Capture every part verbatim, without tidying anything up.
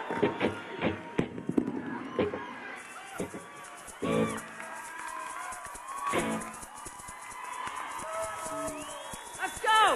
Let's go!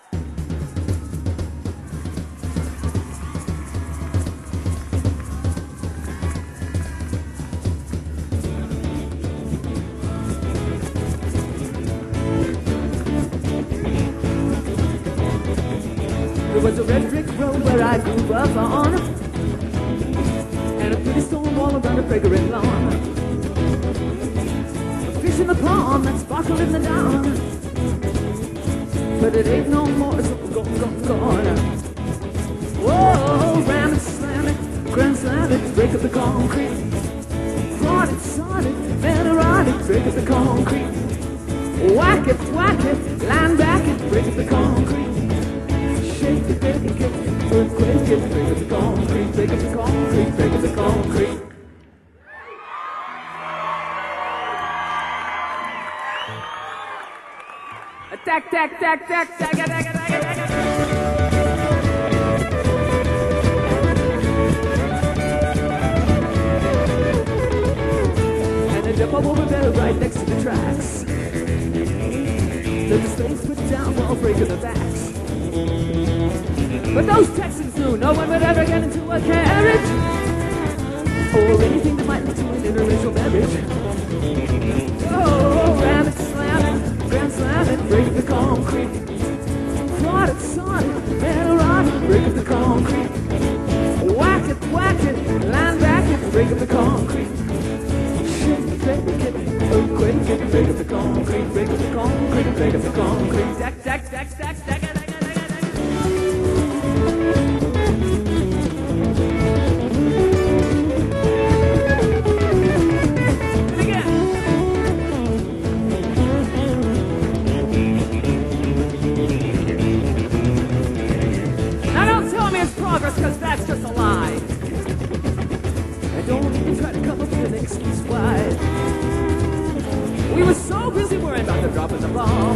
There was a red brick road where I grew up on, and a pretty stone wall around a fragrant lawn. A fish in the pond that sparkled in the dawn, but it ain't no more, so go, go, gone. Whoa, ram it, slam it, grand slam it, break up the concrete. Prod it, sod it, then rod it, break up the concrete. Whack it, whack it, line back it, break up the concrete. Shake it, break it, earthquake it, break up the concrete, break up the concrete, break up the concrete. Attack, tack, tack, tack, tack, tack, tack, tack, tack. And I jump over there right next to the tracks. Then the stones put down while breaking the backs. But those Texans knew no one would ever get into a carriage or anything that might lead to an interracial marriage. Oh, ram it, slam it, grand slam it, break up the concrete. Prod it, sod it, then rod it, break up the concrete. Whack it, whack it, line back it, break up the concrete. Shake it, break it, earthquake it, break up the concrete, break up the concrete, break up the concrete. Stack, stack, stack, stack, stack it. Because that's just a lie. I don't even try to come up with an excuse why. We were so busy worrying about the drop of the bomb,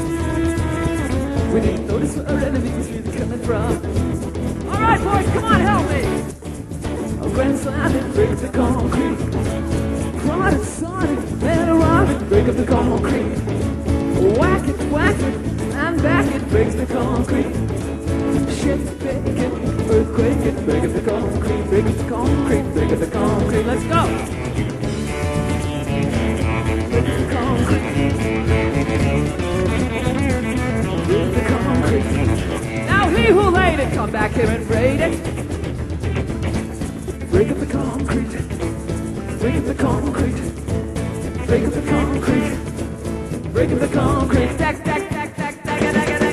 we didn't notice where our enemy was really coming from. All right, boys, come on, help me. A grand slam it, break up the concrete. Prod it, sod it, let it rod it, break up the concrete. Whack it, whack it, and back it, breaks the concrete. Shake it, bake it, earthquake it, break up the concrete, break up the concrete, break up the concrete. Let's go! Break up the concrete. Break up the concrete. Now he who laid it, come back here and braid it. Break up the concrete. Break up the concrete. Break up the concrete. Break up the concrete. Stack, stack, stack, stack, stack, stack, stack, stack.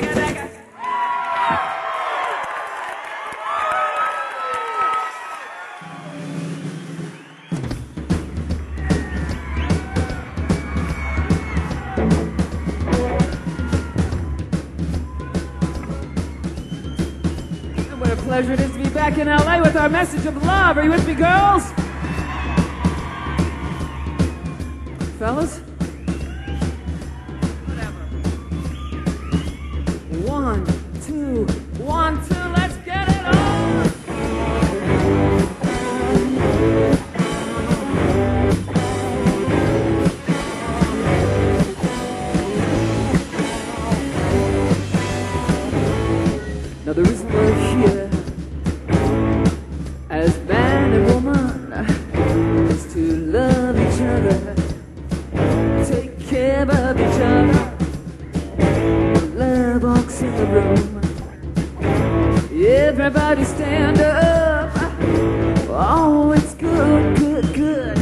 Pleasure it is to be back in L A with our message of love. Are you with me, girls? Fellas? Whatever. One, two, one, two, let's get it on! Now the reason we're here as man and woman is to love each other, take care of each other. Love walks in the room. Everybody stand up. Oh, it's good, good, good.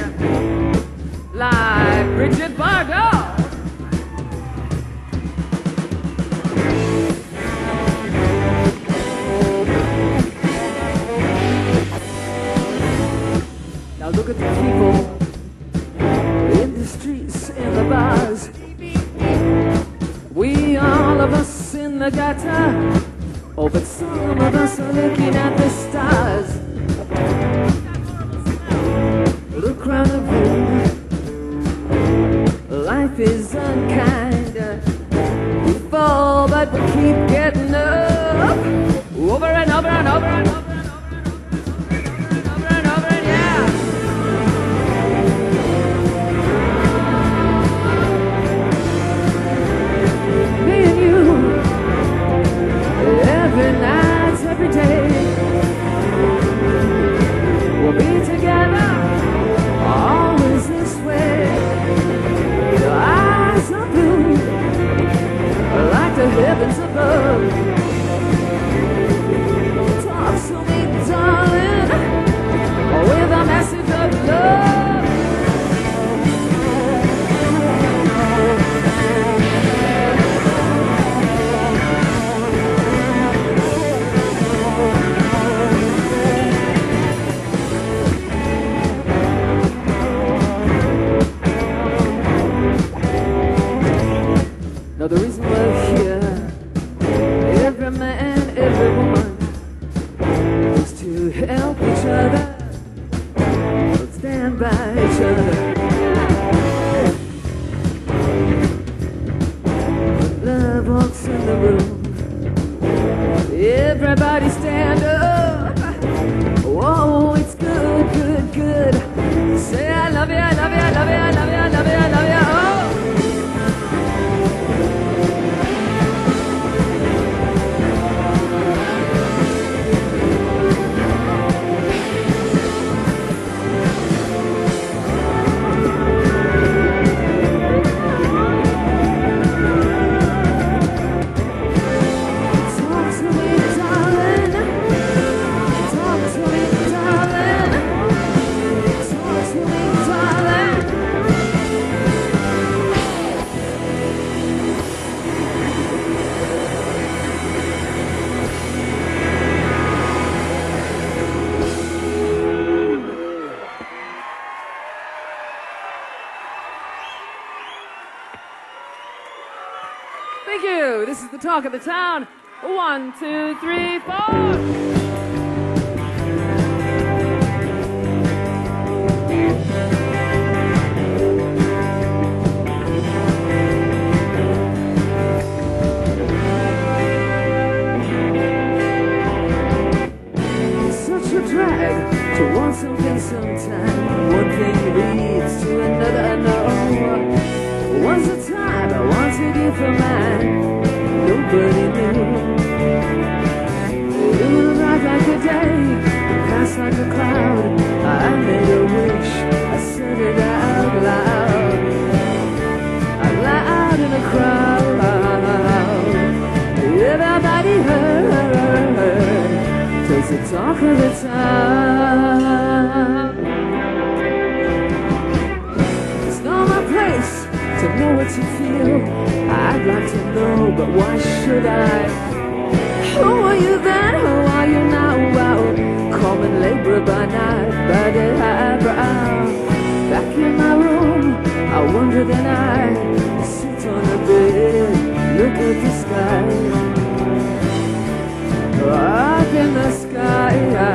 Like Bridget Bardot. Now look at the people in the streets, in the bars. We all of us in the gutter. Oh, but some of us are looking at the stars. Look round the room. Life is unkind. We fall, but we keep getting up. Over and over and over and over and over and over. every man, every woman is to help each other, stand by each other. When love walks in the room, everybody stand up. Whoa, it's good, good, good. Say I love you, I love you, I love you, I love you, I love you, I love you. Oh. Thank you. This is the talk of the town. One, two, three, four. Such a drag to want something sometime. One thing leads to another, I know. Once a time I wanted you for mine. Nobody knew. It was right like a day, passed like a cloud. I made a wish, I said it out loud, out loud in a crowd. Everybody heard, 'twas the talk of the town. It's not my place to know what you feel. I'd like to know, but why should I? Who are you then? Who are you now? Wow, common laborer by night, by day highbrow. Back in my room, I wonder then I sit on the bed, look at the sky. Up in the sky,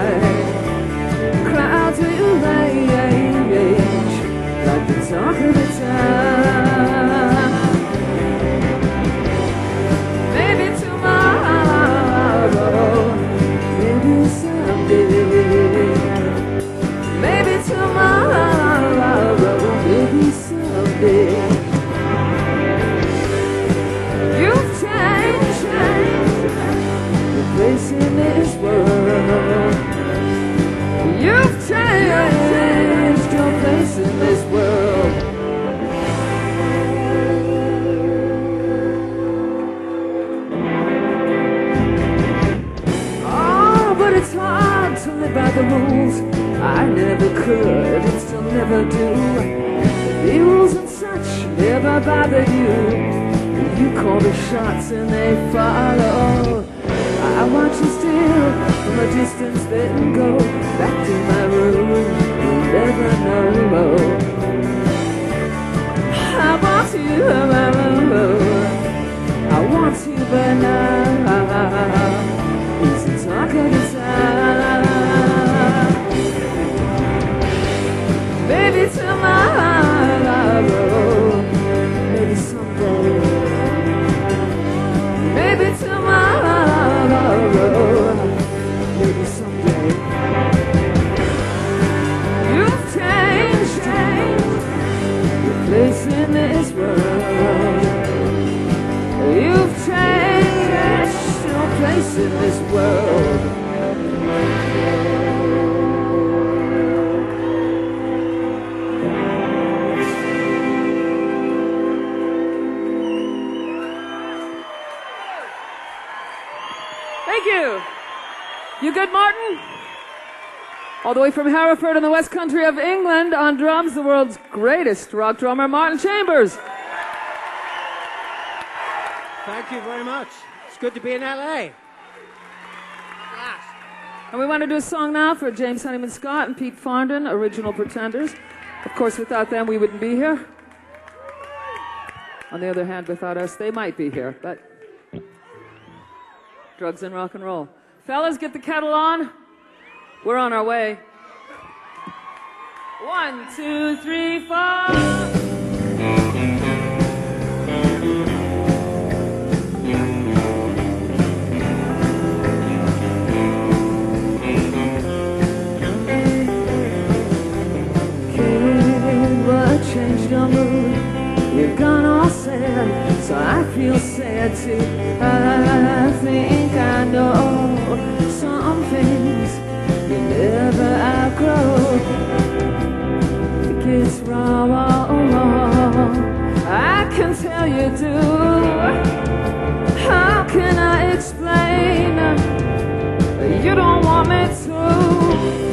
clouds will range like the talk of the town. Maybe tomorrow, maybe someday. Maybe tomorrow, maybe someday. You've changed, changed your place in this world. You've changed your place in this world. Oh, but it's hard to live by the rules. I never could, and still never do. The rules and such never bothered you. You call the shots and they follow. I watch you still from a distance, then go back to my room. You'll never know. I want you, I want you, but now it's the talk of the town. Maybe tomorrow, maybe someday. Maybe tomorrow, maybe someday. You've changed, changed your place in this world. You've changed your place in this world. Thank you. You good, Martin? All the way from Hereford in the West Country of England, on drums, the world's greatest rock drummer, Martin Chambers. Thank you very much. It's good to be in L A. And we want to do a song now for James Honeyman Scott and Pete Farndon, original Pretenders. Of course, without them, we wouldn't be here. On the other hand, without us, they might be here, but drugs, and rock and roll. Fellas, get the kettle on. We're on our way. One, two, three, four. Changed your mood, you've gone all sad, so I feel sad too. I think I know some things you never outgrow. It gets wrong, I can tell you do. How can I explain? You don't want me to.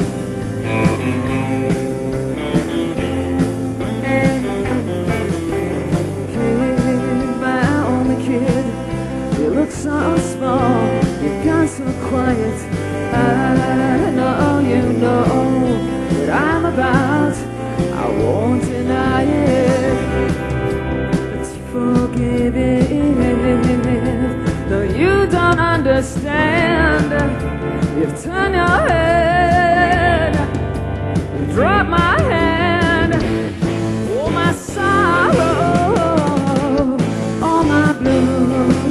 So small, you've gone so quiet. I know you know what I'm about. I won't deny it. Let's forgive it. No, you don't understand. You've turned your head, you dropped my hand. Oh, my sorrow, all my blues.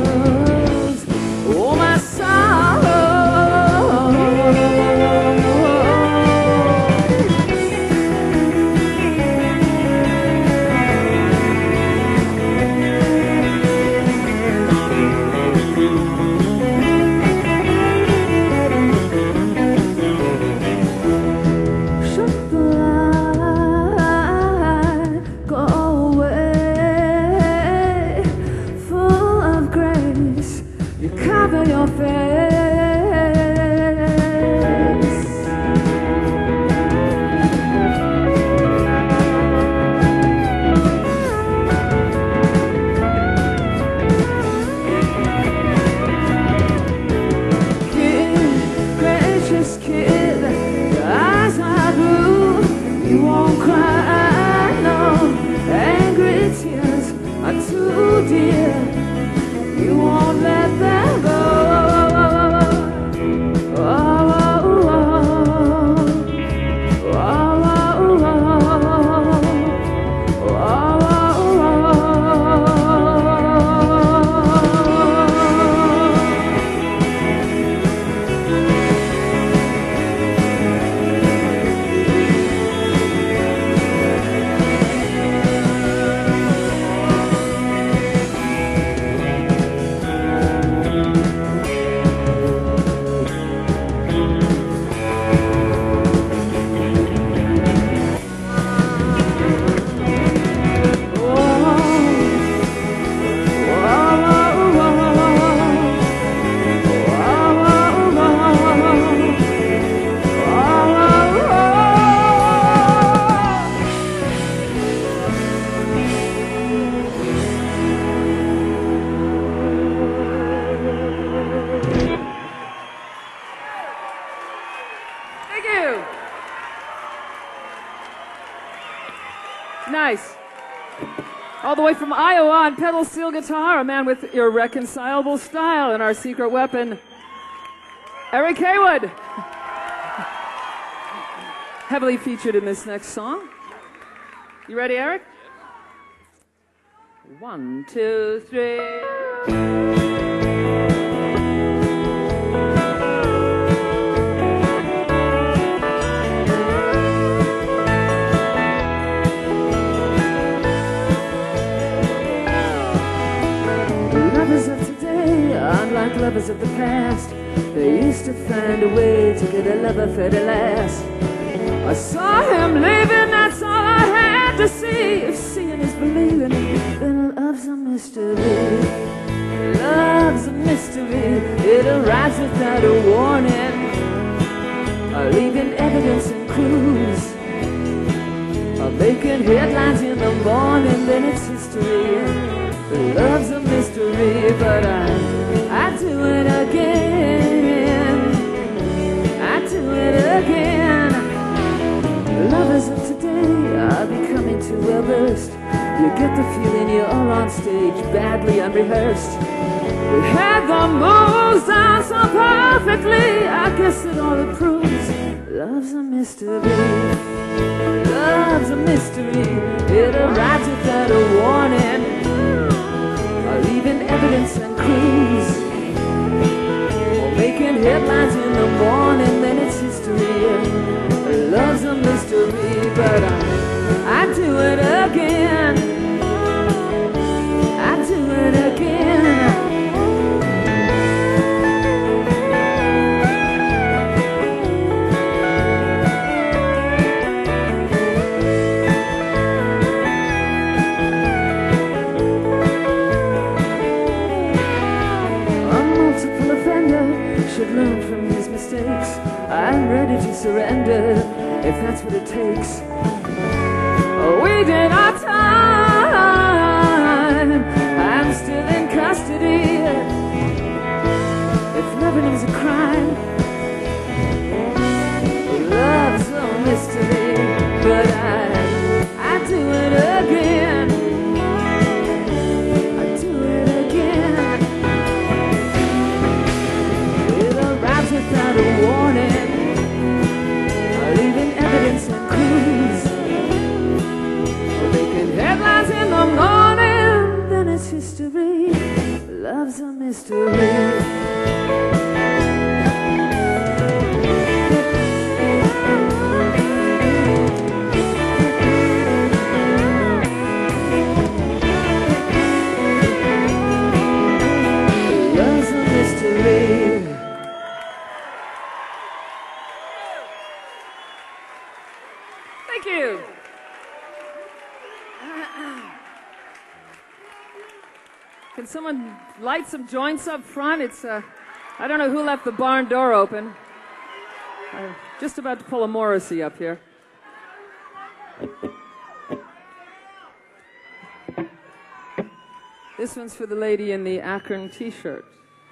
Nice. All the way from Iowa on pedal steel guitar, a man with irreconcilable style and our secret weapon, Eric Haywood. Heavily featured in this next song. You ready, Eric? One, two, three. Unlike lovers of the past, they used to find a way to get a lover for the last. I saw him leaving, that's all I had to see. If seeing is believing, then love's a mystery. Love's a mystery. It arrives without a warning, leaving evidence and clues, making headlines in the morning, then it's history. Love's a mystery, but I, I do it again. I do it again. Lovers of today are becoming too well versed. You get the feeling you're on stage, badly unrehearsed. We had the moves guess that all it proves, love's a mystery. Love's a mystery. It arrives without a warning, leaving evidence and clues, or making headlines in the morning. Then it's history. Love's a mystery, but I, I do it again. I do it again. Should learn from his mistakes. I'm ready to surrender if that's what it takes. We did our time. I'm still in custody. If loving is a crime, love's a mystery. But I, I do it again. I do it again. Without a warning, leaving evidence and clues, making headlines in the morning. Then it's history. Love's a mystery. Thank you. Can someone light some joints up front? It's, uh, I don't know who left the barn door open. I'm just about to pull a Morrissey up here. This one's for the lady in the Akron t-shirt.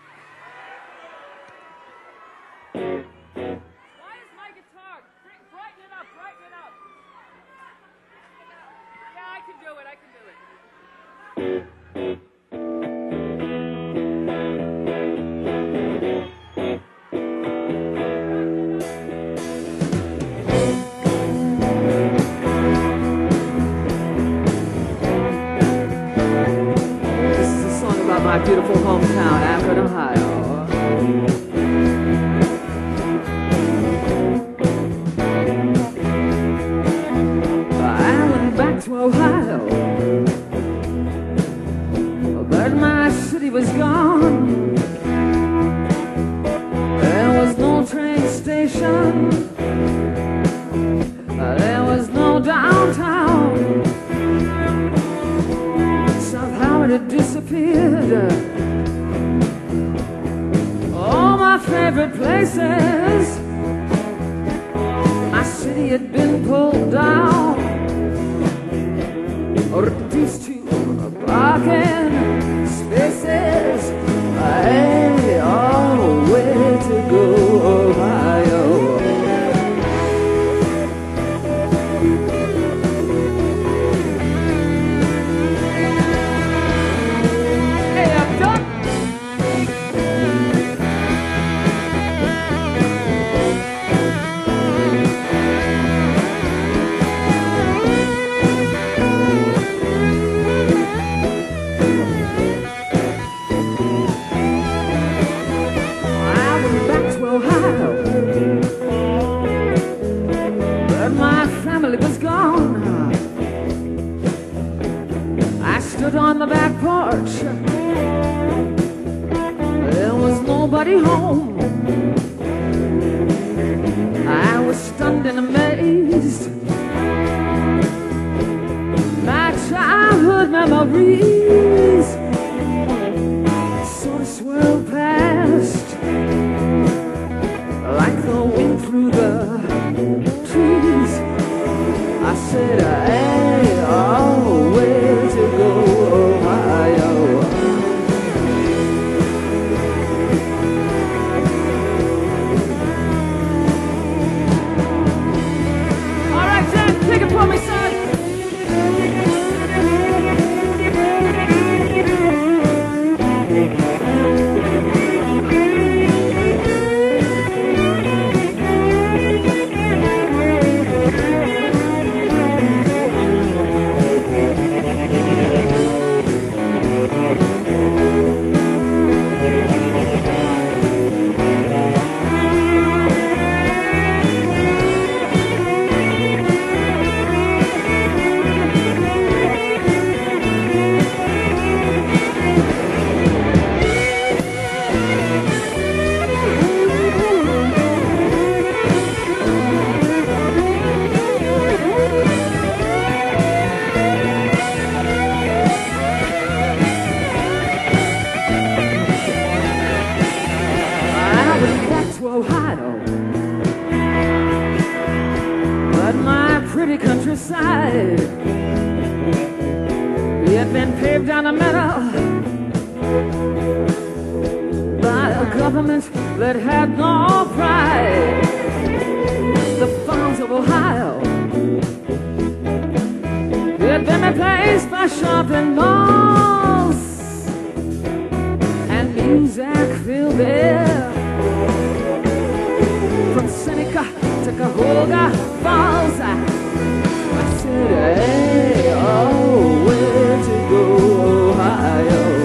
My beautiful hometown, Akron, Ohio. I went back to Ohio, but my city was gone. There was no train station, there was no downtown. Somehow it had disappeared. All my favorite places, my city had been pulled down, or reduced to parking spaces. Hey, oh, way to go, Ohio. On the back porch, there was nobody home. I was stunned and amazed. My childhood memories sort of swirled past like the wind through the trees. I said, hey, oh, where to go, Ohio? countryside. He had been paved down the middle by a government that had no pride. The farms of Ohio had been replaced by shopping malls and music filled there. From Seneca to Cahoga Falls, I said, hey, oh, where to go, Ohio?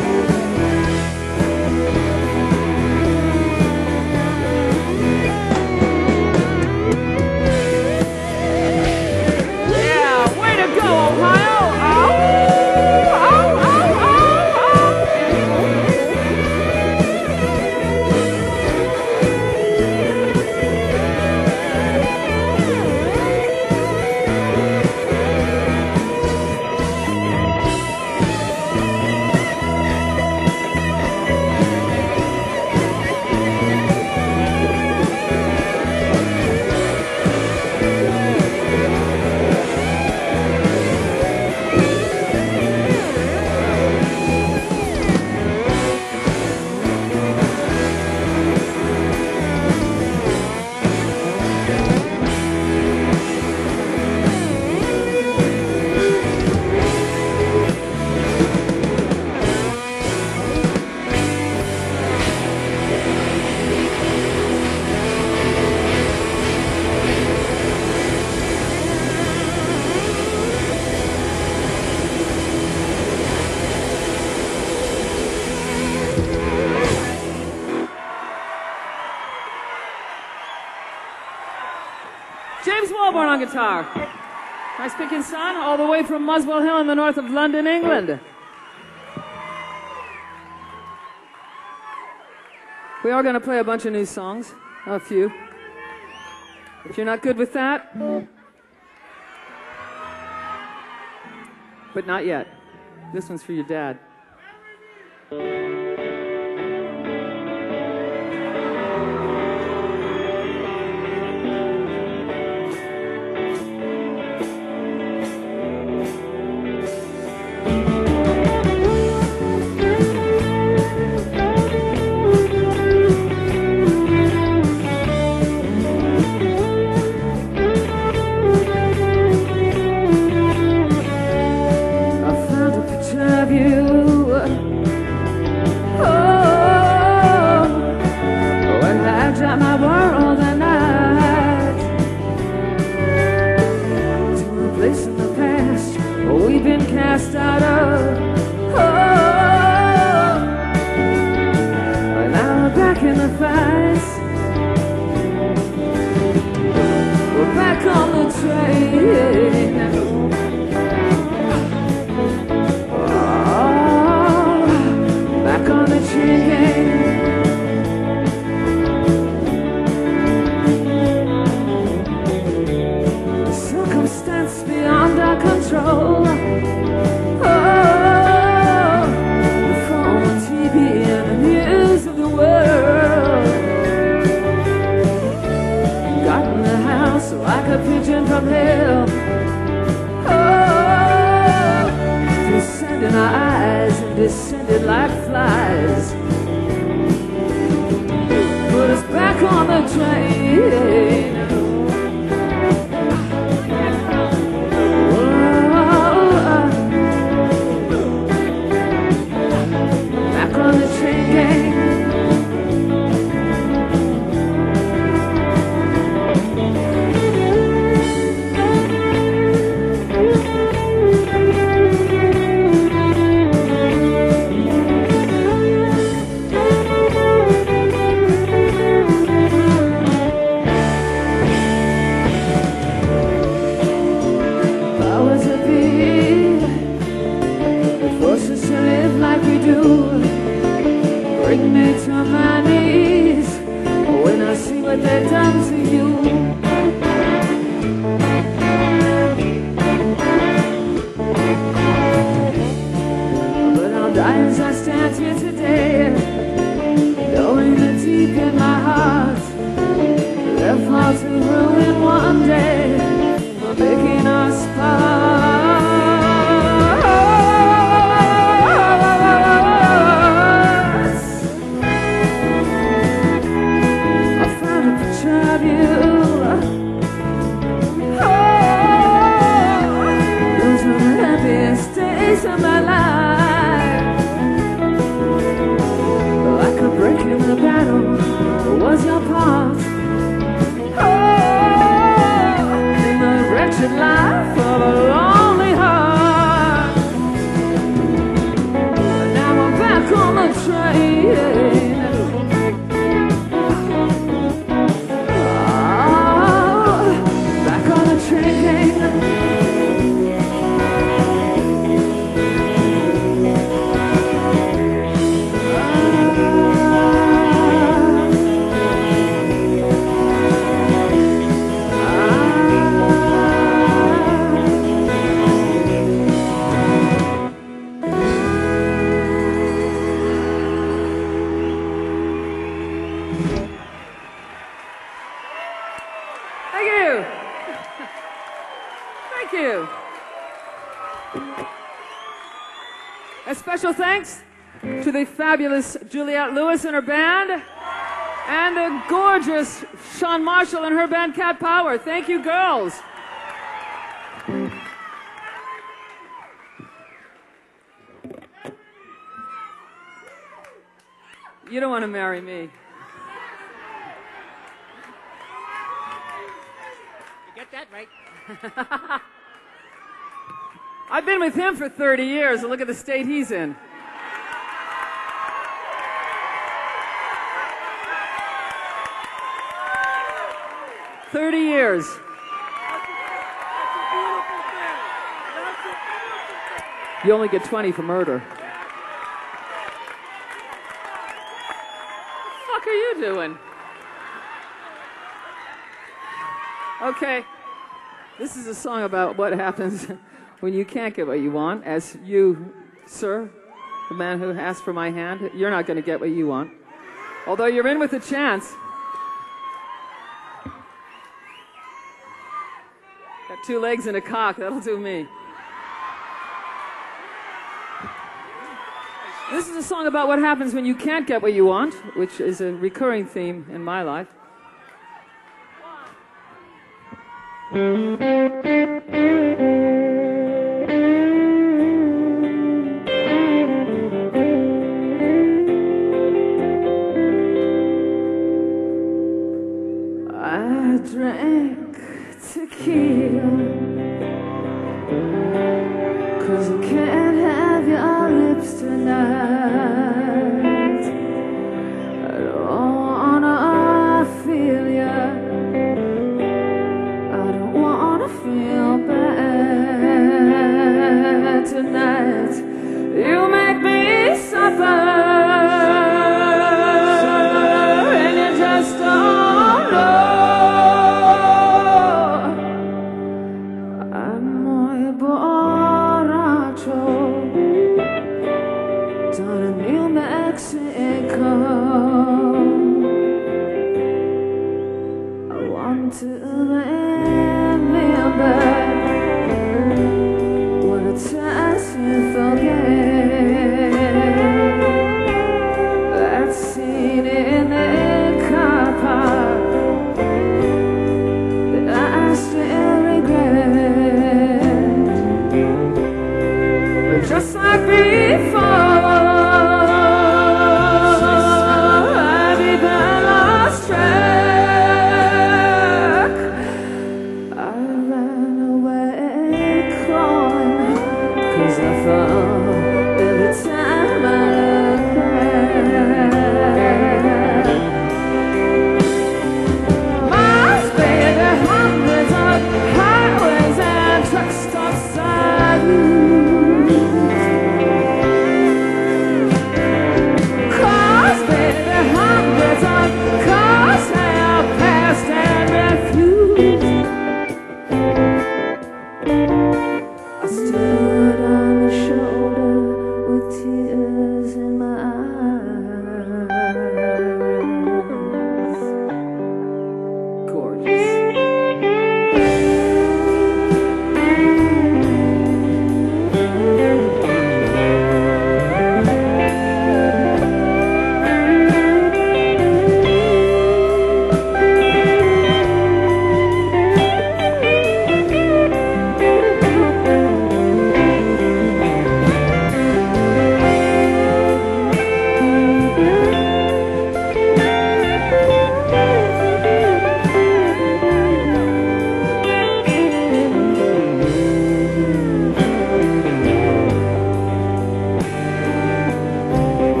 James Walborn on guitar. Nice picking son, all the way from Muswell Hill in the north of London, England. We are going to play a bunch of new songs, a few. If you're not good with that, but not yet. This one's for your dad. Cast out of, oh, but now we're back in the fight. We're back on the train. Oh, back on the train gang. The circumstance beyond our control. Like a pigeon from hell, oh, descending our eyes and descended like flies. Put us back on the train. Oh, back on the train gang. have you. Oh, those were the happiest days of my life. Like a break in the battle was your part. Oh, in the wretched life of a lonely heart. Now I'm back on the train. Special thanks to the fabulous Juliette Lewis and her band, and the gorgeous Sean Marshall and her band Cat Power. Thank you, girls. You don't want to marry me. You get that right. I've been with him for thirty years, and look at the state he's in. thirty years. You only get twenty for murder. What the fuck are you doing? Okay. This is a song about what happens when you can't get what you want. As you, sir, the man who asked for my hand, you're not going to get what you want. Although you're in with a chance. Got two legs and a cock, that'll do me. This is a song about what happens when you can't get what you want, which is a recurring theme in my life. I drank tequila 'cause I can't have your lips tonight. I don't wanna feel ya. I don't wanna feel bad tonight. You make me suffer, and you just don't know.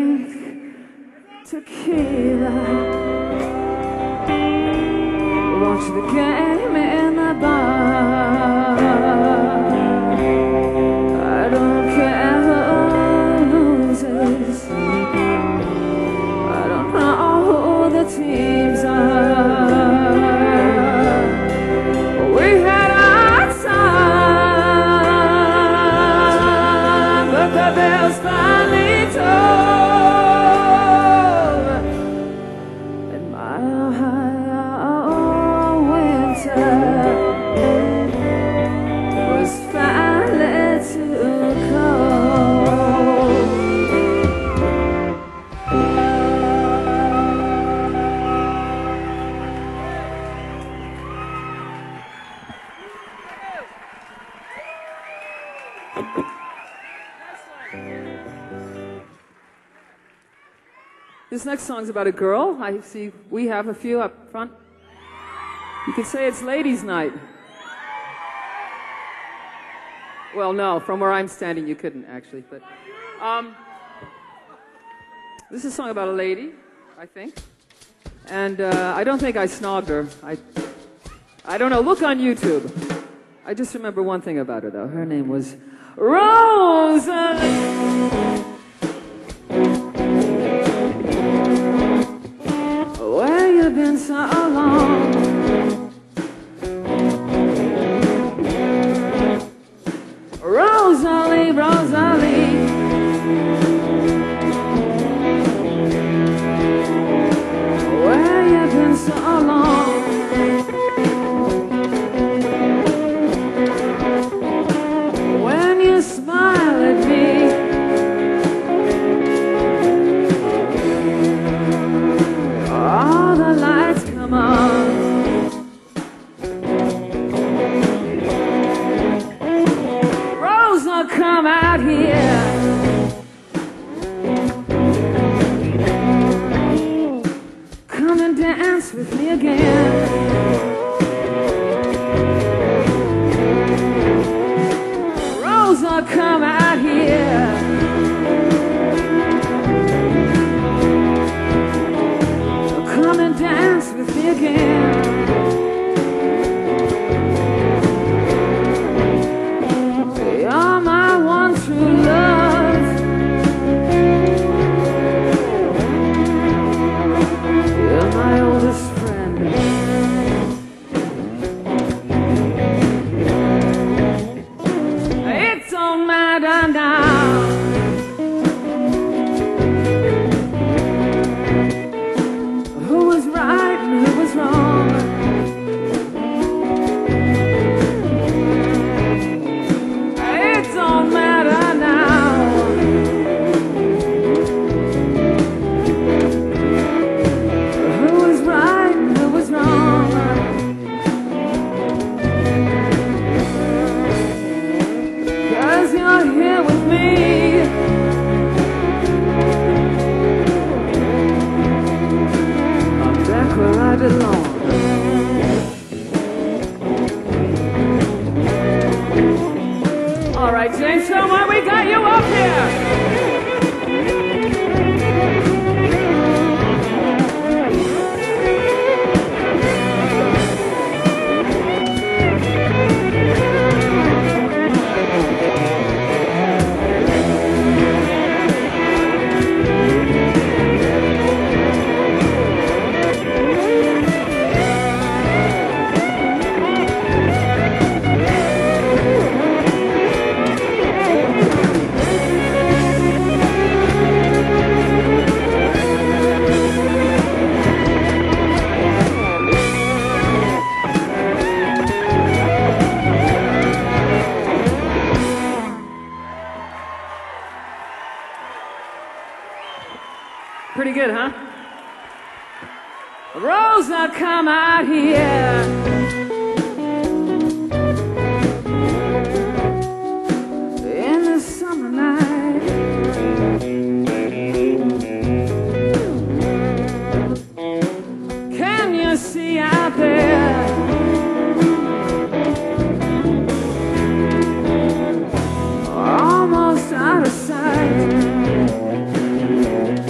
drink tequila. Watch the game in the bar. I don't care who loses. I don't know who the teams are. We had our time, but the bells finally tolled, and Mile High winter was finally too cold. This next song's about a girl. I see we have a few up front. You could say it's ladies' night. Well, no, from where I'm standing, you couldn't actually. But um, this is a song about a lady, I think. And uh, I don't think I snogged her. I, I don't know. Look on YouTube. I just remember one thing about her, though. Her name was Rosalie. Where you been so long? Rosalie, Rosalie. Where you been so long? When you smile at me, all the lights come on. Rosa, come out here. Come and dance with me again. Rosa, come out here. Come and dance with me again. You're my one true love. You're my oldest friend. It don't matter now. Who was right and who was wrong? It don't matter now. Who was right and who was wrong? 'Cause you're here with me. I'm back where I belong. All right, James Sherman, we got you up here. Pretty good, huh? Rosa, come out here. In the summer night, can you see out there? Almost out of sight.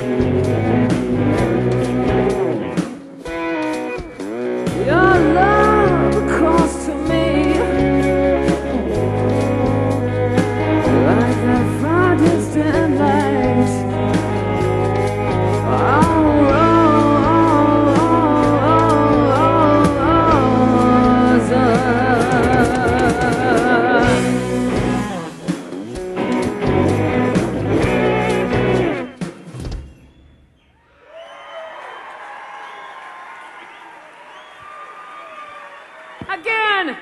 Again!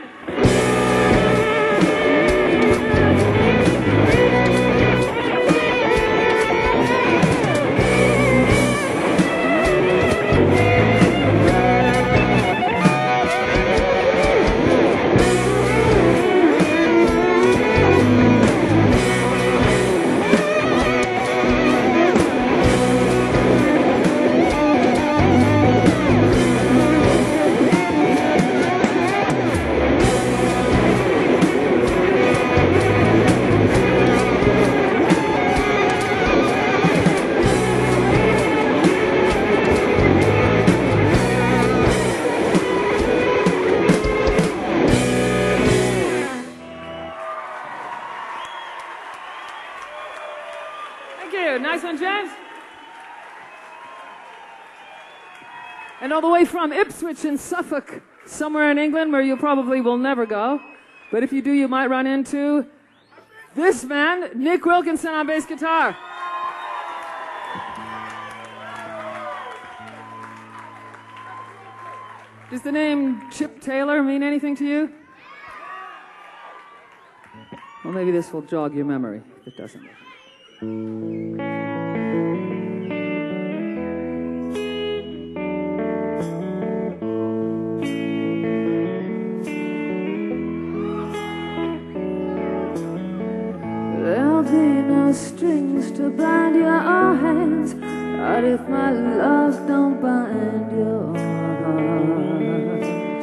Nice one, James. And all the way from Ipswich in Suffolk, somewhere in England where you probably will never go, but if you do, you might run into this man, Nick Wilkinson on bass guitar. Does the name Chip Taylor mean anything to you? Well, maybe this will jog your memory if it doesn't. There'll be no strings to bind your hands, not if my love don't bind your heart.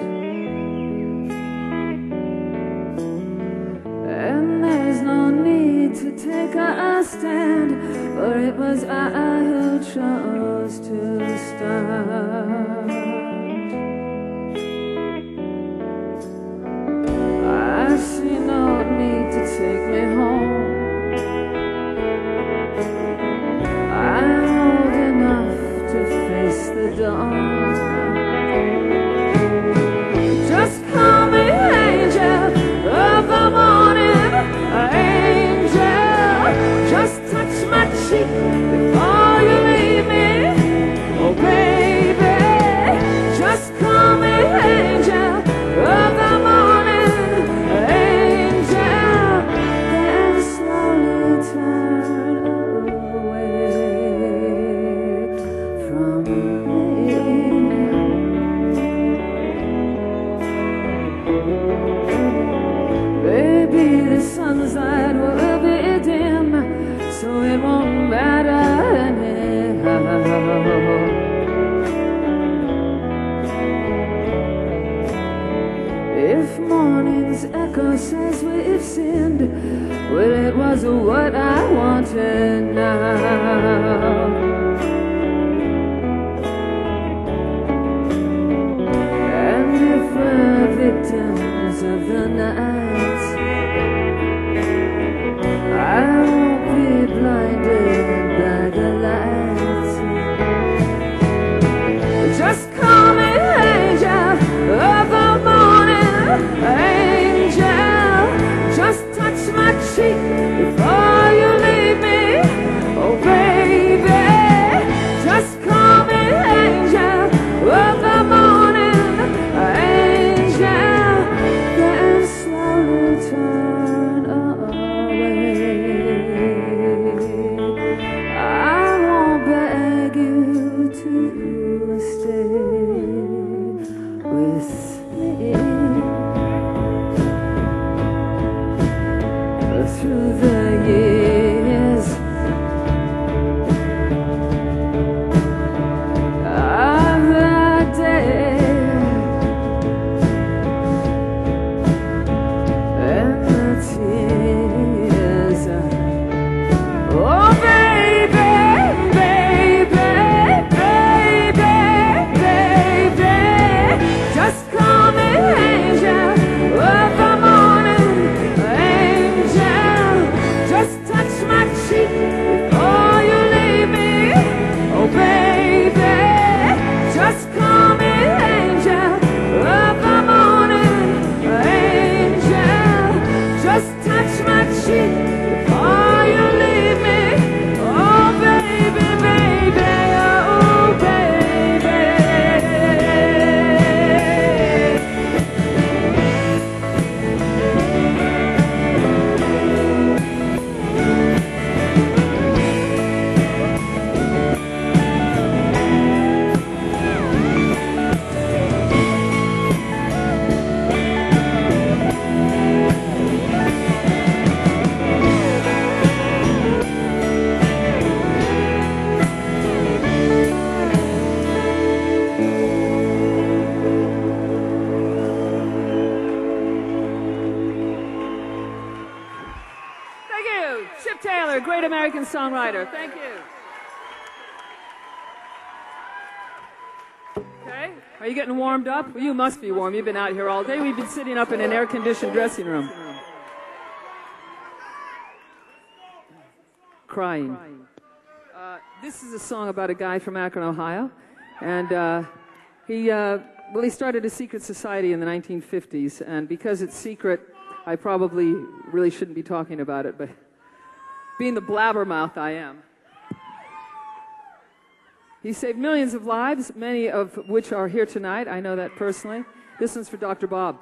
And there's no need to take a stand, for it was I who chose to start. I see no need to take me home. I'm old enough to face the dawn. Just call me angel of the morning, angel. Just touch my cheek before you leave me, oh baby. Just call me angel of the morning, angel. Then slowly turn away from me. Baby, the sunlight will be dim, so it won't matter anyhow. If morning's echo says we've sinned, well, it was what I wanted now. And if we're victims of the night, I won't be blinded by the lights. Just call me angel of the morning, angel. Just touch my cheek before you leave me, oh baby. singer-songwriter. Thank you. Okay. Are you getting warmed up? Well, you must be warm. You've been out here all day. We've been sitting up in an air-conditioned dressing room. Crying. Uh, this is a song about a guy from Akron, Ohio. And uh, he, uh, well, he started a secret society in the nineteen fifties. And because it's secret, I probably really shouldn't be talking about it. But being the blabbermouth I am. He saved millions of lives, many of which are here tonight. I know that personally. This one's for Doctor Bob.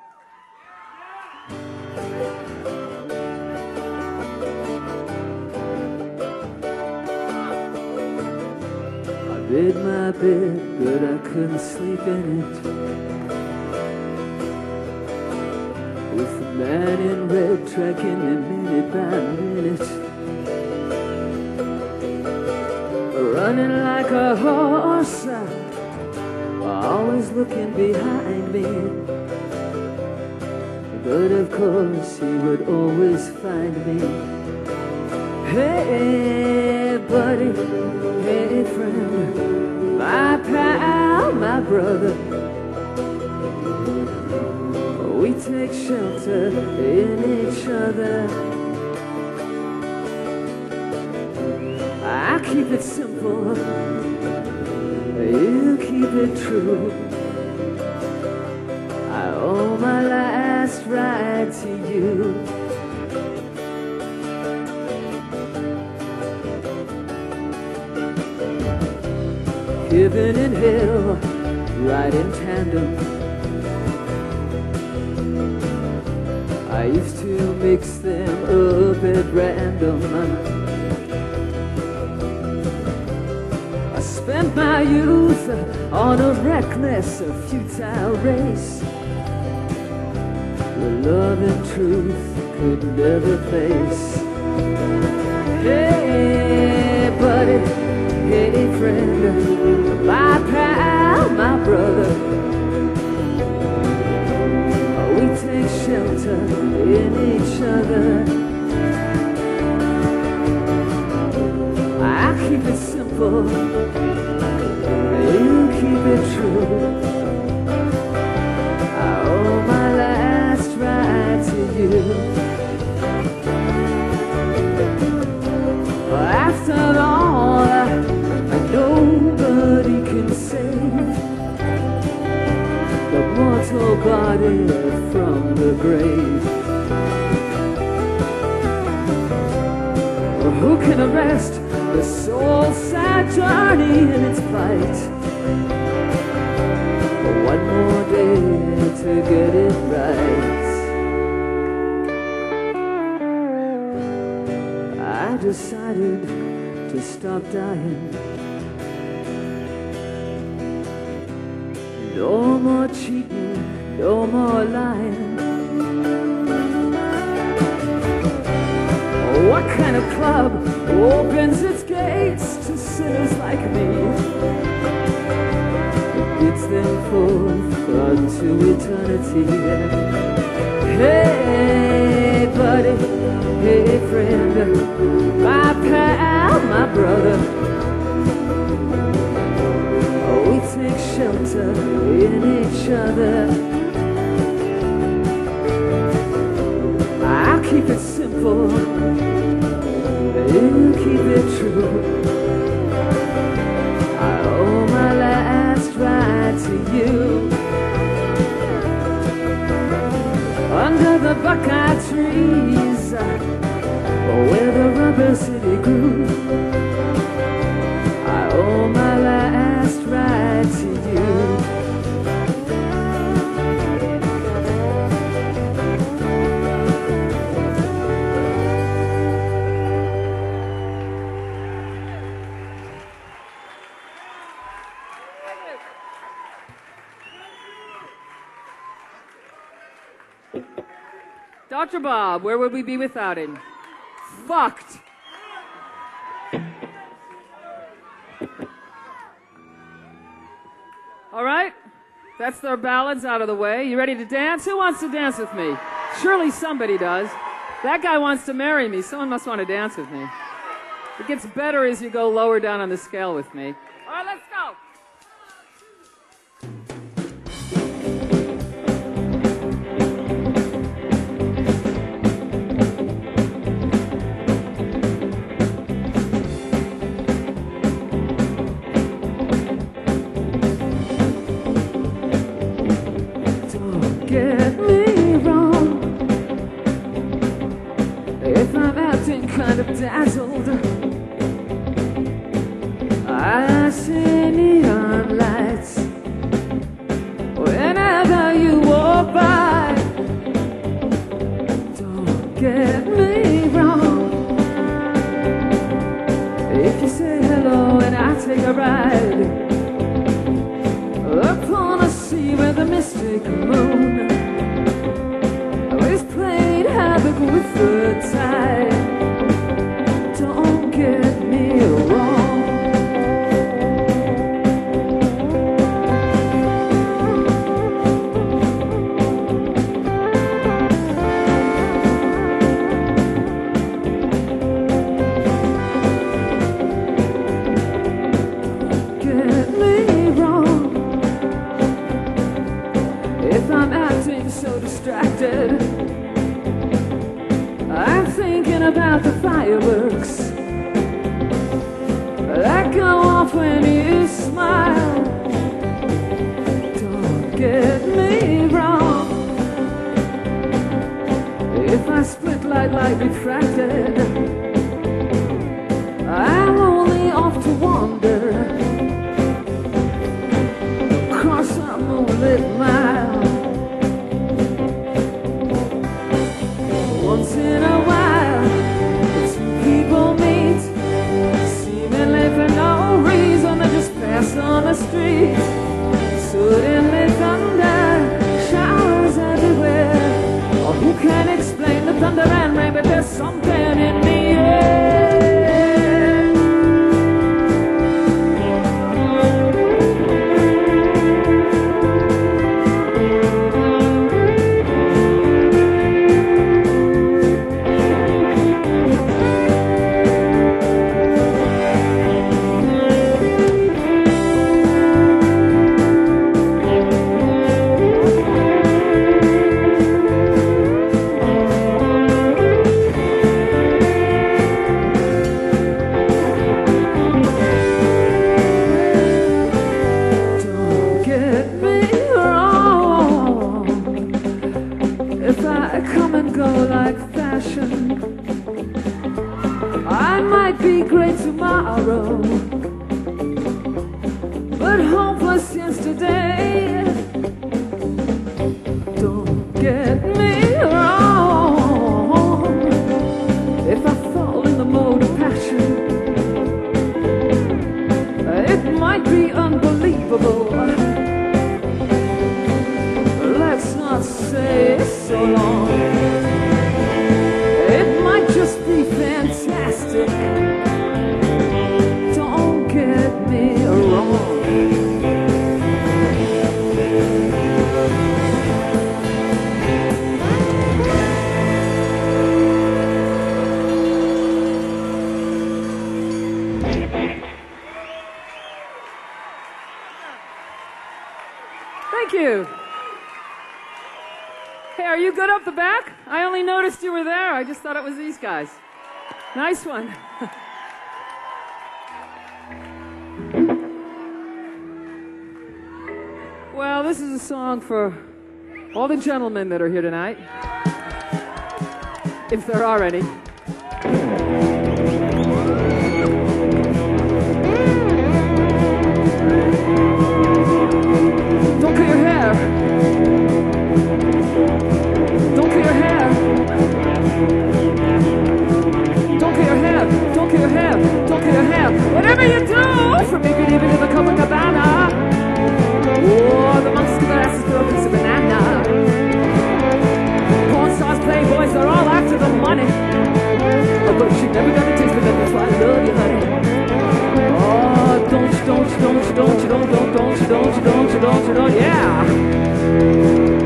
I made my bed, but I couldn't sleep in it. With the man in red tracking me minute by minute. Running like a horse, always looking behind me. But of course he would always find me. Hey buddy, hey friend, my pal, my brother. We take shelter in each other. I keep it simple, you keep it true. I owe my last ride to you. Heaven and hell, right in tandem. I used to mix them up at random. Spent my youth on a reckless, a futile race where love and truth could never face. Hey buddy, hey friend, my pal, my brother. We take shelter in each other. I keep it simple, you keep it true. I owe my last ride to you. After all, nobody can save the mortal body from the grave. Who can arrest the soul's sad journey in its flight? One more day to get it right. I decided to stop dying. No more cheating, no more lying. What kind of club opens its gates to sinners like me? It bids them forth unto eternity. Hey buddy, hey friend, my pal, my brother. We take shelter in each other. I keep it simple, you keep it true. I owe my last ride to you. Under the buckeye trees, where the rubber city grew, I owe my last ride to you. Doctor Bob, where would we be without him? Fucked. All right, that's their ballads out of the way. You ready to dance? Who wants to dance with me? Surely somebody does. That guy wants to marry me. Someone must want to dance with me. It gets better as you go lower down on the scale with me. All right, let's go. Don't get me wrong. If I'm acting kind of dazzled, I see neon lights whenever you walk by. Don't get me wrong. If you say hello and I take a ride upon a sea where the mystic moon always played havoc with the tide. Don't get me wrong. Get me wrong. If I'm acting so distracted, I'm thinking about the fireworks that go off when you smile. Don't get me wrong. If I split light like refracted, I'm only off to wander across a moonlit mile. Once in a while, two people meet, seemingly for no reason. They just pass on the street. Suddenly thunder, showers everywhere. Oh, who can explain the thunder and rain? But there's something in the air. I might be great tomorrow, but hopeless yesterday. Don't get me wrong. If I fall in the mode of passion, it might be unbelievable. Let's not say so long. It might just be fantastic. Don't get me wrong. Thank you. Hey, are you good up the back? I only noticed you were there. I just thought it was these guys. Nice one. Well, this is a song for all the gentlemen that are here tonight, if there are any. Don't cut your hair. Don't cut your hair. Don't cut your hair. Don't cut your hair. Don't cut your hair. Whatever you do, from maybe leaving in the Copacabana. Oh, the monks give their asses to a piece of banana. Porn stars, playboys, they're all after the money. Oh, but you never gonna taste me, that's why I love you, honey. Oh, don't you, don't you, don't you, don't you, don't, don't, don't you, don't you, don't you, don't you, don't, yeah.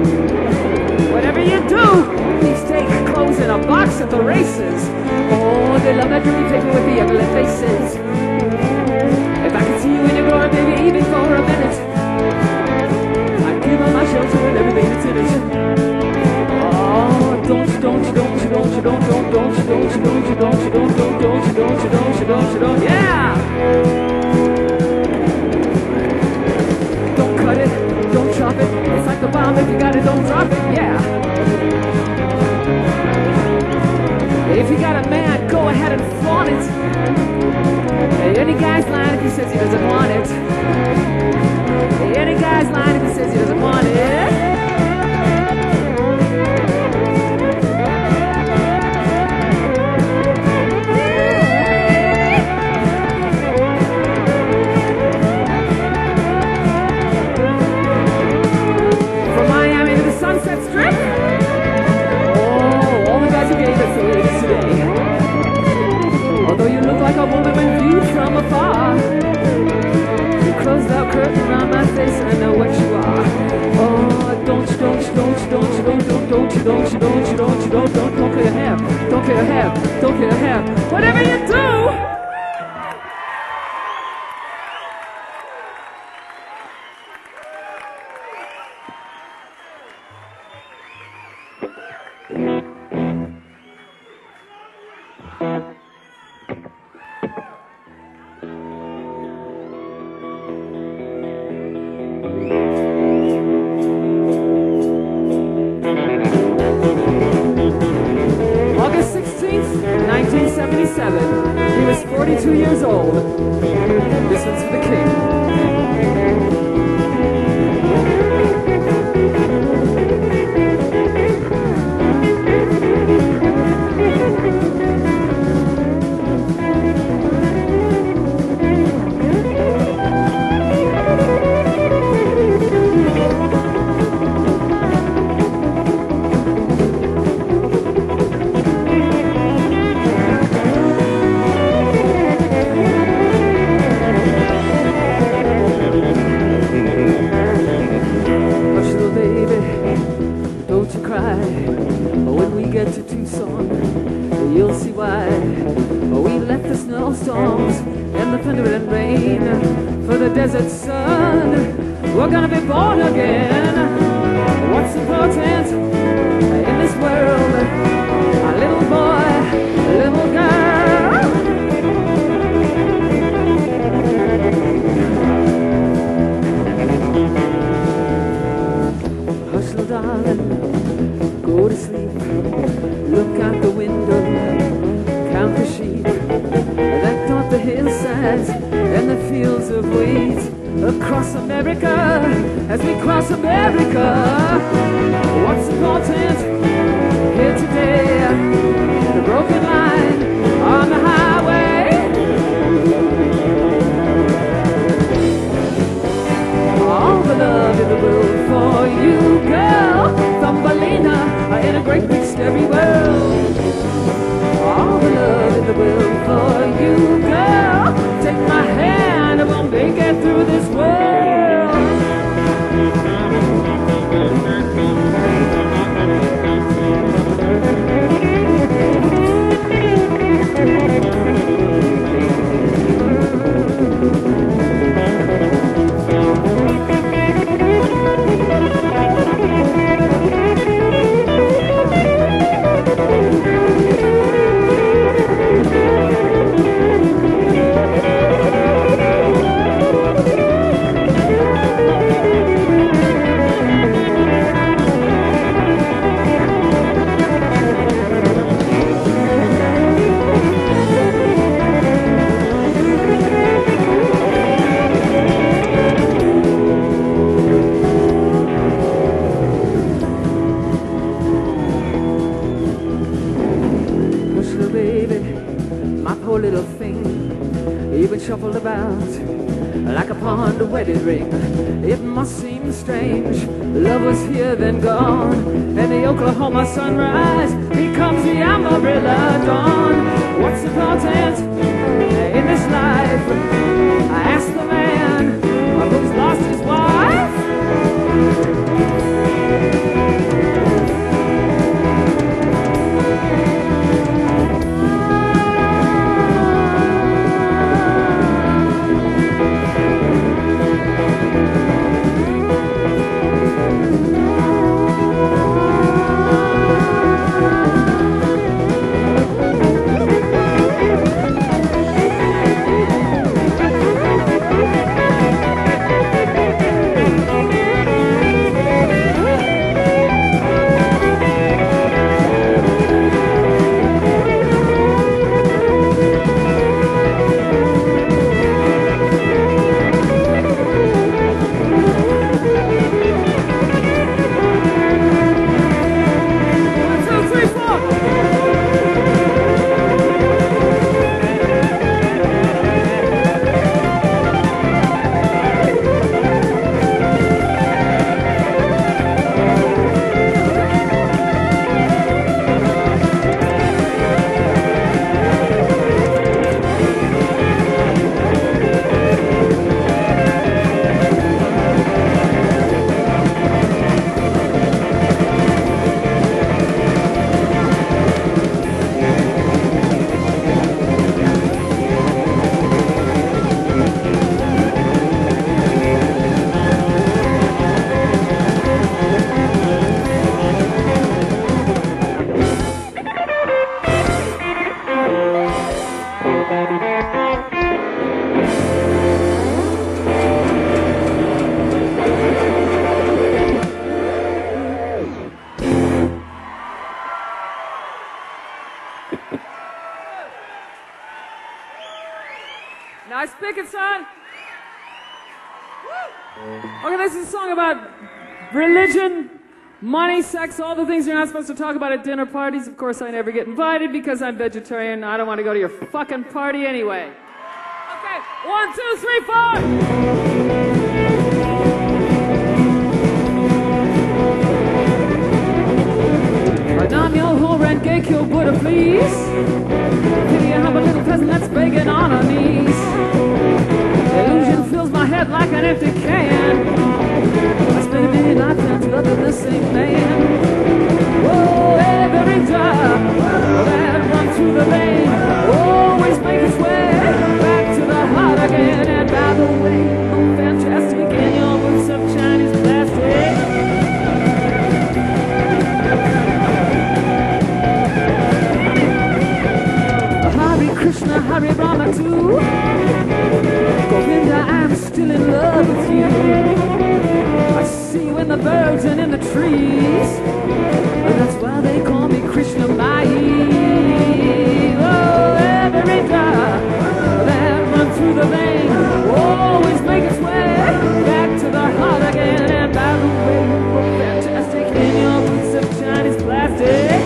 Whatever you do, please take clothes in a box at the races. Oh, of your love, that dream you take me with the ugly faces. If I could see you in your glory, baby, even for a minute, I'd give up my shelter and everything that's in it. Oh, don't you, don't you, don't you, don't you, don't, don't, don't you, don't you, don't you, don't you, don't, don't, don't you, don't you, don't you, don't you, don't, yeah! Don't cut it, don't chop it. It's like the bomb, if you got it, don't drop it, yeah. If you got a man, go ahead and flaunt it. Hey, any guy's lying if he says he doesn't want it. Hey, any guy's lying if he says he doesn't want it. Sunset Strip? Oh, all the guys who gave us the ladies today. Although you look like a woman when viewed from afar, you closed that curtain around my face and I know what you are. Oh, don't you, don't you, don't you, don't you, don't, don't, don't you, don't you, don't you, don't you, don't, don't, don't kill your hair, don't kill your hair, don't kill your hair. Whatever you do. nineteen seventy-seven. He was forty-two years old. This one's for the king. You'll see why we left the snowstorms and the thunder and rain for the desert sun. We're gonna be born again. What's important in this world? A little boy, a little girl. Hush, little darling, go to sleep. Look out the window, count the sheep that dot the hillsides and the fields of wheat across America as we cross America. What's important here today? The broken line on the highway. All the love in the world for you, girl. Thumbelina in a great big scary world. All the love in the world for you, girl. Take my hand and we'll make it through this world. Little thing, you've been shuffled about like a pond of wedded ring. It must seem strange, love was here then gone, and the Oklahoma sunrise becomes the Amarillo dawn. What's important in this life? I asked the man who's lost his wife. Dickinson. Okay, this is a song about religion, money, sex, all the things you're not supposed to talk about at dinner parties. Of course, I never get invited because I'm vegetarian. I don't want to go to your fucking party anyway. Okay, one, two, three, four. Madame, your whole rent cake, your Buddha, please. Pity you have a little peasant that's begging on her knees. Illusion fills my head like an empty can. I spent a million lifetimes loving the same man. Whoa, every job that runs through the vein always make its way back to the heart again. And by the way, I'm fantastic in your boots of Chinese plastic. Hare Krishna, Hare Rama too. Govinda, I'm still in love with you. I see you in the birds and in the trees. That's why they call me Krishna Mai. Oh, every drop that runs through the vein always make its way back to the heart again. And by the way, you look fantastic in your boots of Chinese plastic.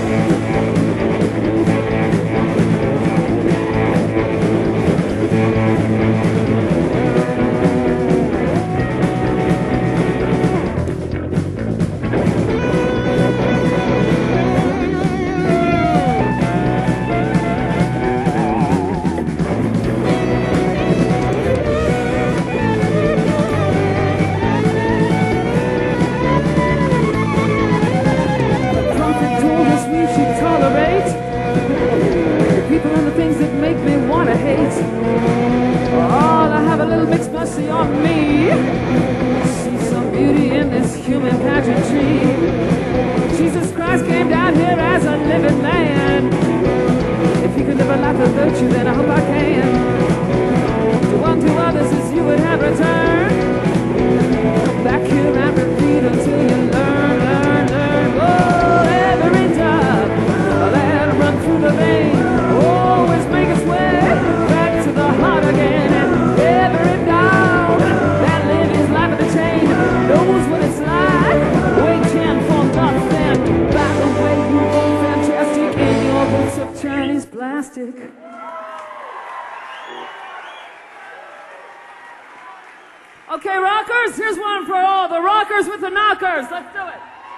Okay, rockers, here's one for all the rockers with the knockers. Let's do it.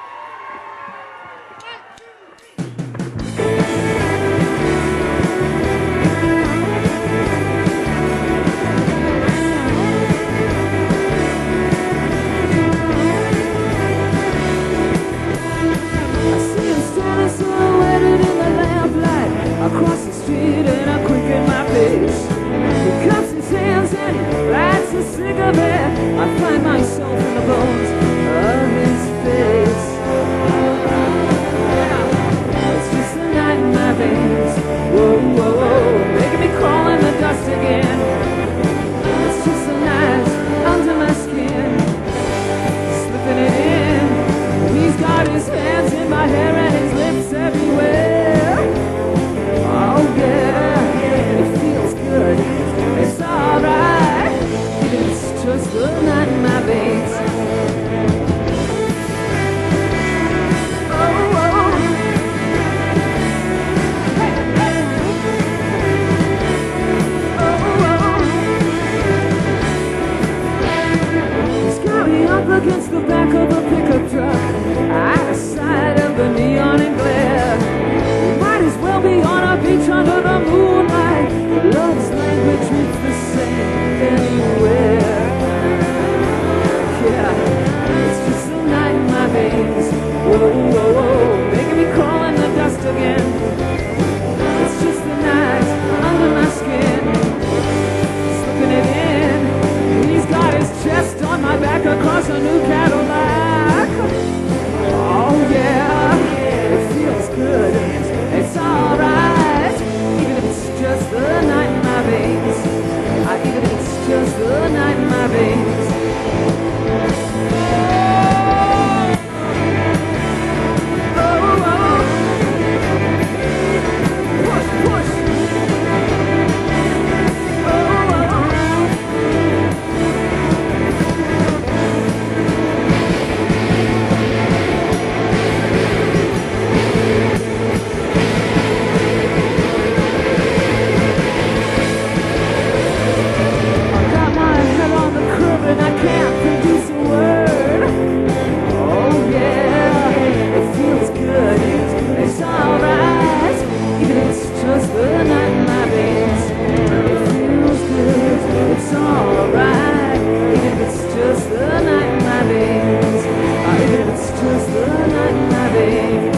I see him standing silhouetted in the lamplight. I cross the street and I quicken my pace. He cups his hands and he lights a cigarette. I find myself in the bones of his face. It's just a night in my veins. Whoa, whoa, whoa, making me crawl in the dust again. It's just a night under my skin, slipping it in. He's got his hands in my hair and his lips everywhere. Oh yeah, it feels good. It's alright. It's just the night in my veins. Oh, oh. Hey, hey. Oh, oh. He's got me up against the back of a pickup truck, out of sight of the neon and glare. We might as well be on a beach under the moonlight. Love's language reads the same anywhere. Yeah, it's just a night in my veins. Whoa, whoa, whoa, making me crawl in the dust again. It's just a night under my skin, slipping it in. He's got his chest on my back across a new Cadillac. Oh yeah, it feels good. It's alright, even if it's just the night in my veins. I, even if it's just the night in my veins. Oh, oh. Push, push. Oh, oh. can't produce a word. Oh yeah, it feels good, it's alright, even if it's just the night in my veins. It feels good, it's alright, even if it's just the night in my veins. Even if it's just the night in my veins.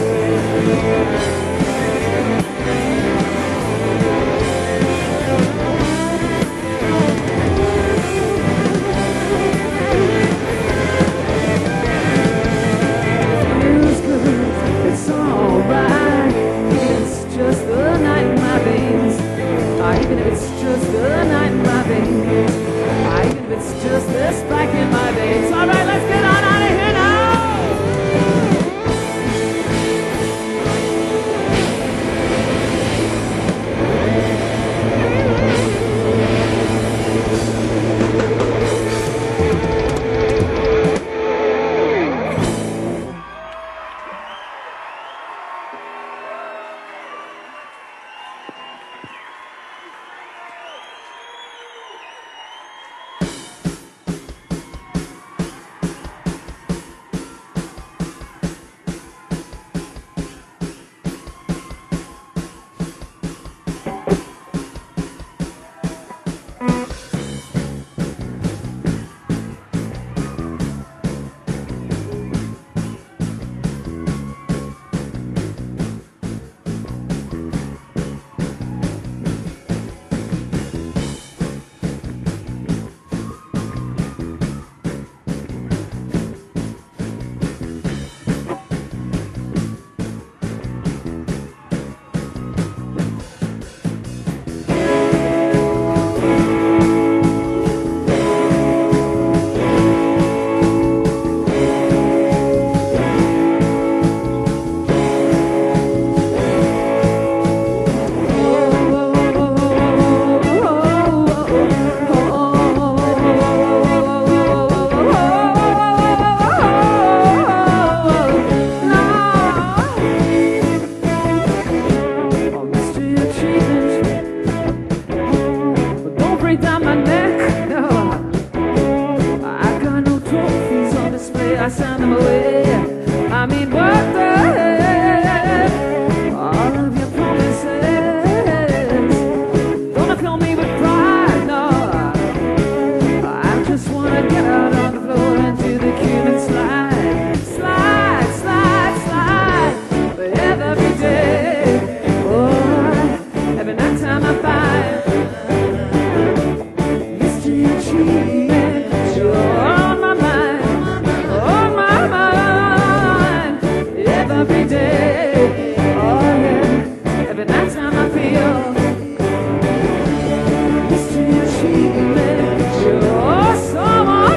It's alright, even if it's just the night in my veins. Uh, even if it's just the night in my veins. Uh, even if it's just this back in my veins. Alright, let's get on out of here now! I send them away. I mean, what the heck? All of your promises gonna fill me with pride. No, I just wanna get out on the floor and do the Cuban slide, slide, slide, slide. But every day, oh, every night time I find mystery achievement, you're on my mind. Every day, oh yeah, every night time I feel mystery achievement, you're someone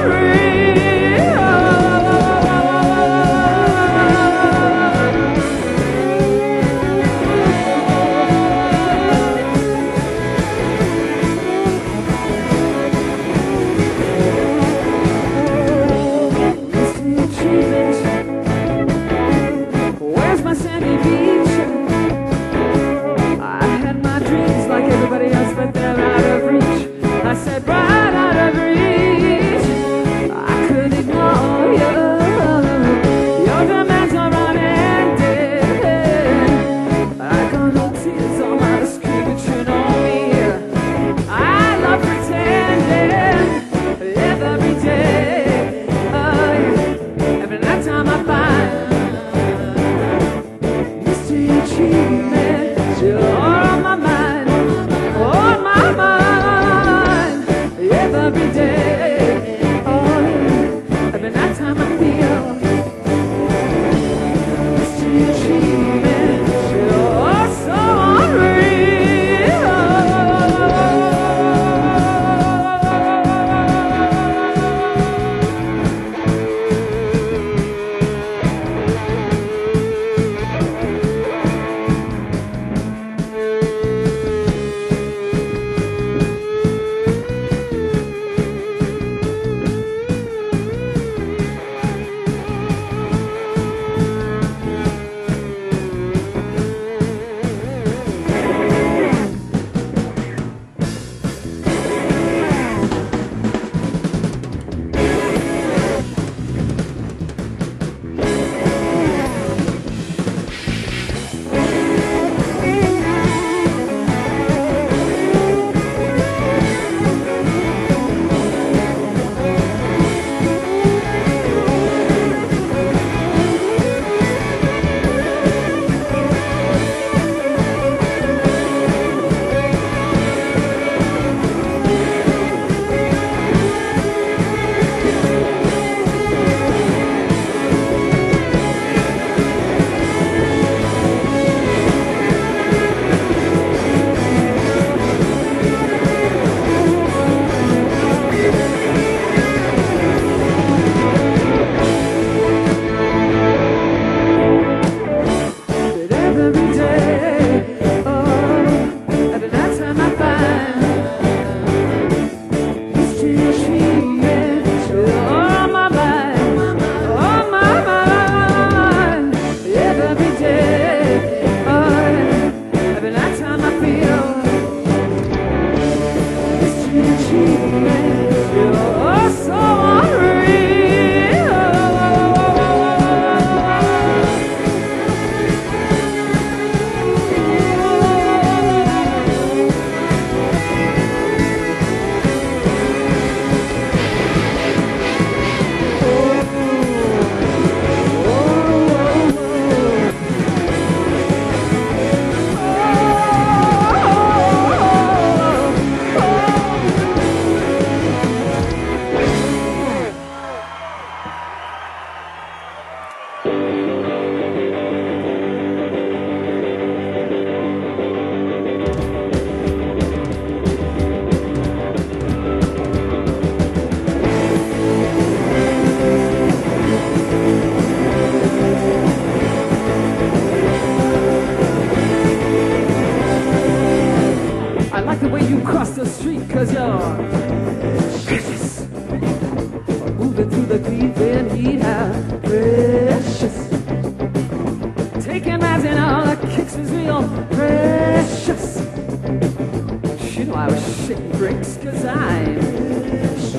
moving through the creeping heat. How precious. Taking meds and all the kicks is real precious. You know I was shitting bricks cause I'm precious.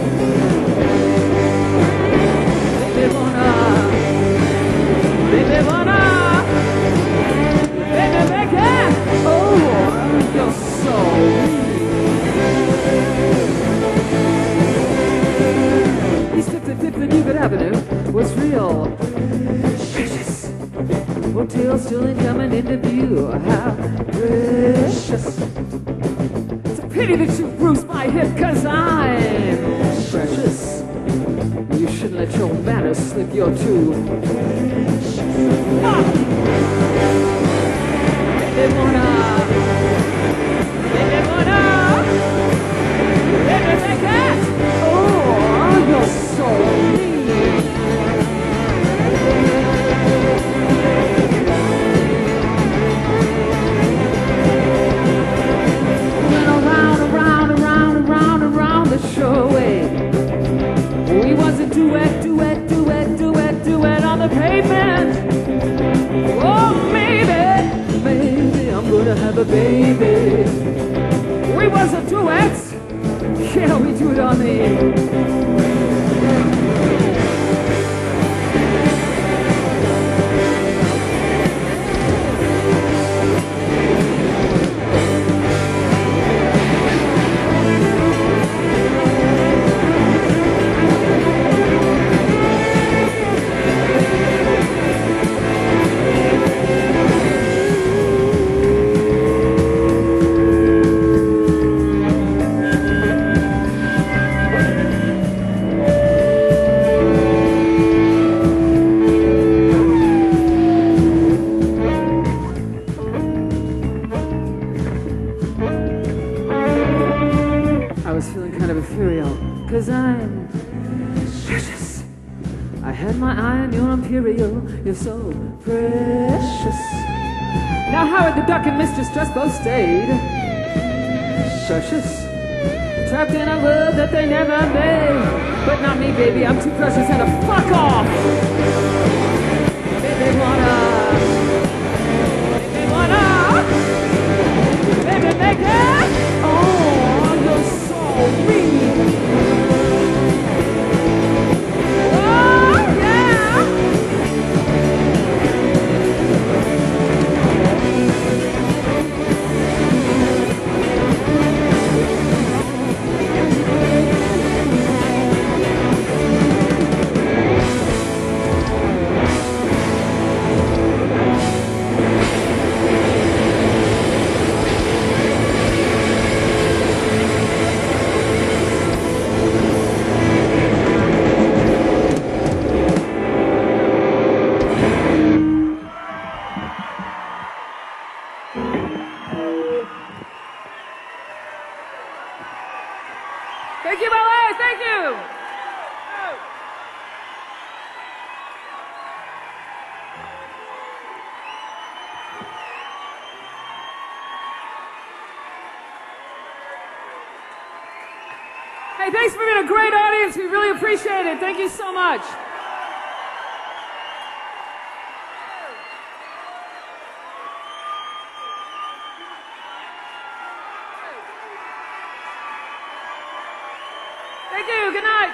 Baby wanna, baby wanna, baby make it. Oh, you're so weak. East fifty-fifth and Euclid Avenue was real precious. Hotel still ain't coming into view. How precious. It's a pity that you bruised my hip, cause I'm precious. You shouldn't let your manners slip. You're too precious. Ah! Baby wanna, baby wanna, baby make it. Oh, you're so mean. We was a duet, duet, duet, duet, duet on the pavement. Oh, maybe, maybe I'm gonna have a baby. We was a duet. Yeah, we do it on the cause I'm precious. I had my eye on your imperial. You're so precious. Now Howard the Duck and Mistress just both stayed precious. Trapped in a world that they never made. But not me, baby, I'm too precious and a fuck off. Baby wanna, baby wanna, baby make it. Oh, you're so mean. Thank you, ballet. Thank you. Hey, thanks for being a great audience. We really appreciate it. Thank you so much. Thank you. Good night.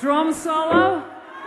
drum solo.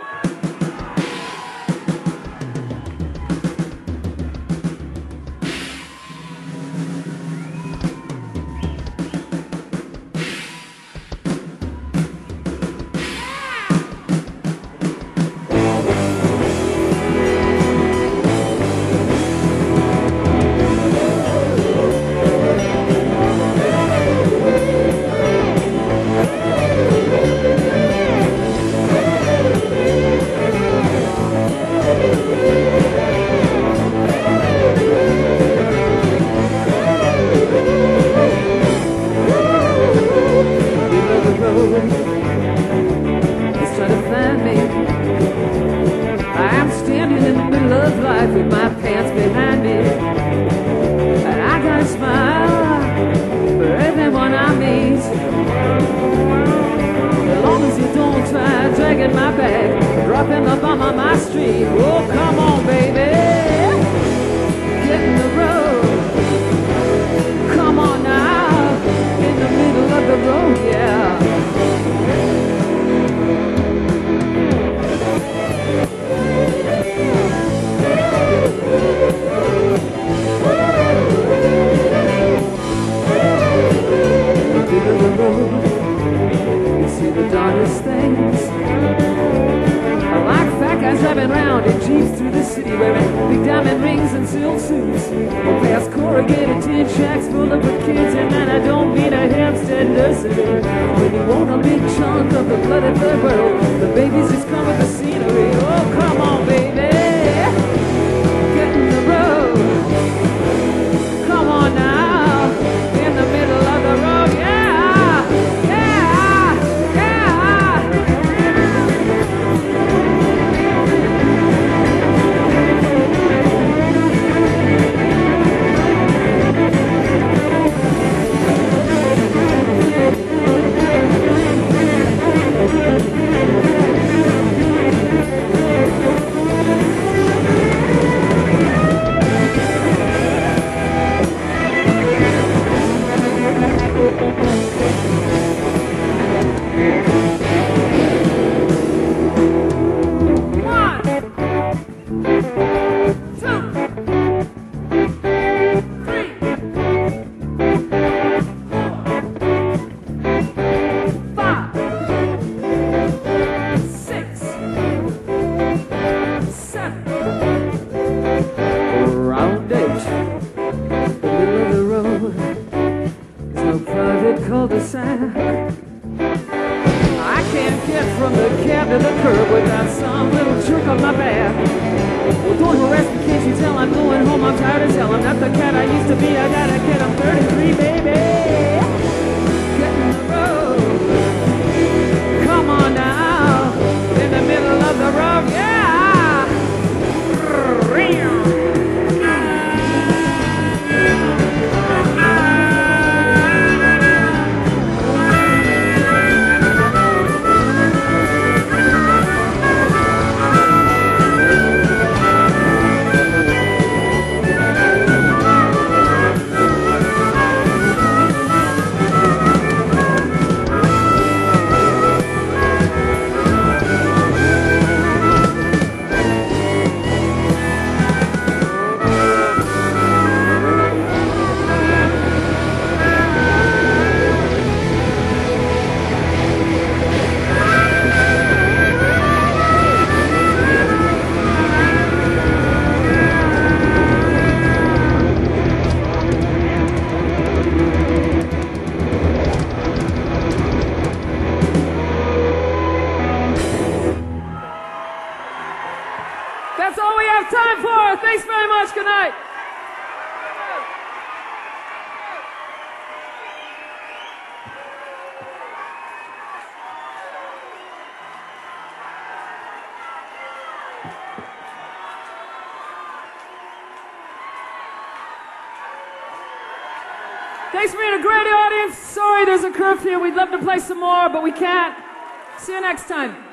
Thanks for being a great audience. Sorry there's a curfew. We'd love to play some more, but we can't. See you next time.